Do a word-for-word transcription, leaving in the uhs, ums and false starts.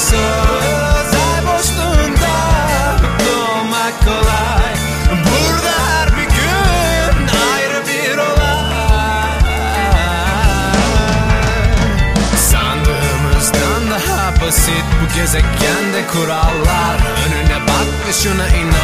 mutsuz? Ay boşluğunda mutlu olmak kolay. Burada her bir gün ayrı bir olay. Sandığımızdan daha basit bu gezegende kurallar. Önüne bak ve şuna inan.